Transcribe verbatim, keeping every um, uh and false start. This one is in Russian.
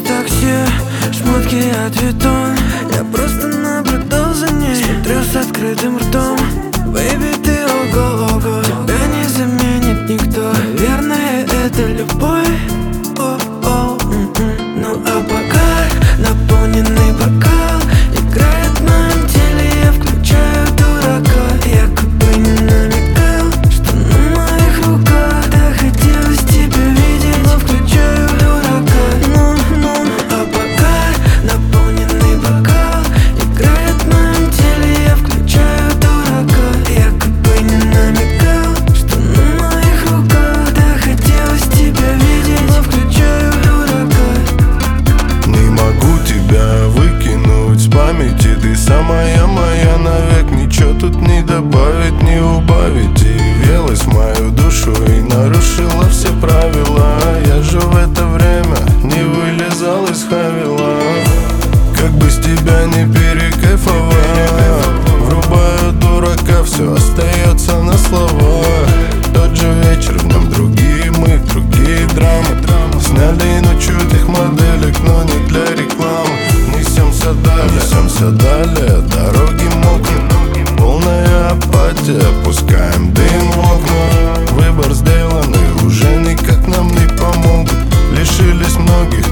такси, шмотки от Vuitton. Я просто наблюдал за ней, смотрел с открытым ртом. Бэйби, ты ого-ого, тебя не заменит никто. Наверное, это любовь. О-о, м-м. Ну а пока наполненный бокал играет в моем теле, я включаю дурака. Я как бы не намекал, что на моих руках. Так хотелось тебя видеть, но включаю дурака. Ну, ну, ну а пока наполненный бокал играет в моем теле, я включаю дурака. Я как бы не намекал, что на моих руках. Так хотелось тебя видеть, но включаю дурака. Не могу тебя выкинуть с памяти. Ты самая моя навек. Ничего тут не добавить, не убавить. И въелась в мою душу и нарушила все правила. Я же в это время не вылезал из хавила. Как бы с тебя не перекайфовать. Врубаю дурака, все остается на словах. Тот же вечер, в нем другие мы, другие драмы. Сняли ночью этих моделек, но не для рекламы. Несемся далее, несемся далее, дороги мокнут. Полная апатия, пускаем дым в окна. Выбор сделан и уже никак нам не помогут. Лишились многих